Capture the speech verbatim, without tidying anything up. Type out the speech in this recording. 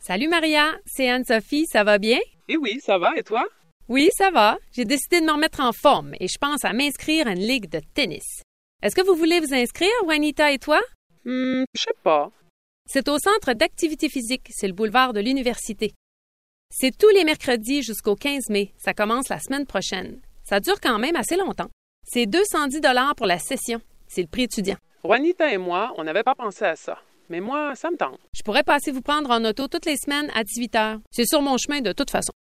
Salut Maria, c'est Anne-Sophie, ça va bien? Eh oui, ça va, et toi? Oui, ça va. J'ai décidé de me remettre en forme et je pense à m'inscrire à une ligue de tennis. Est-ce que vous voulez vous inscrire, Juanita et toi? Hmm, je sais pas. C'est au centre d'activité physique, c'est le boulevard de l'université. C'est tous les mercredis jusqu'au quinze mai. Ça commence la semaine prochaine. Ça dure quand même assez longtemps. C'est deux cent dix dollars pour la session. C'est le prix étudiant. Juanita et moi, on n'avait pas pensé à ça. Mais moi, ça me tente. Je pourrais passer vous prendre en auto toutes les semaines à dix-huit heures. C'est sur mon chemin de toute façon.